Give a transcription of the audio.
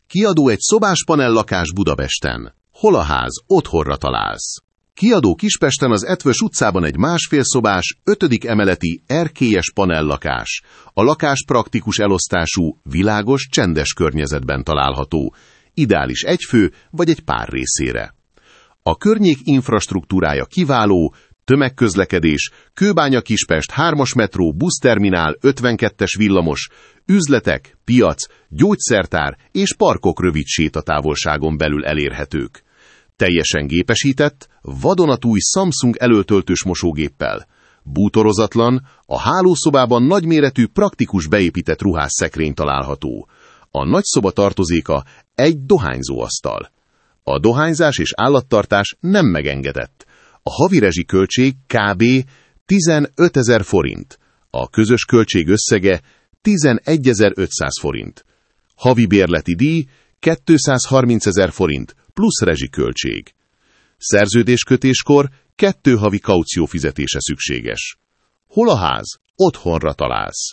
Kiadó egy szobás panellakás Budapesten. Hol a ház, otthonra találsz. Kiadó Kispesten az Eötvös utcában egy másfél szobás, 5. emeleti, erkélyes panellakás. A lakás praktikus elosztású, világos, csendes környezetben található. Ideális egyfő vagy egy pár részére. A környék infrastruktúrája kiváló, tömegközlekedés, Kőbánya-Kispest, 3-as metró, buszterminál, 52-es villamos, üzletek, piac, gyógyszertár és parkok rövid sétatávolságon belül elérhetők. Teljesen gépesített, vadonatúj Samsung elöltöltős mosógéppel. Bútorozatlan, a hálószobában nagyméretű, praktikus beépített ruhásszekrény található. A nagyszoba tartozéka egy dohányzóasztal. A dohányzás és állattartás nem megengedett. A havi rezsiköltség kb. 15 000 forint. A közös költség összege 11 500 forint. Havi bérleti díj 230 000 forint plusz rezsiköltség. Szerződéskötéskor 2 havi kaució fizetése szükséges. Hol a ház? Otthonra találsz.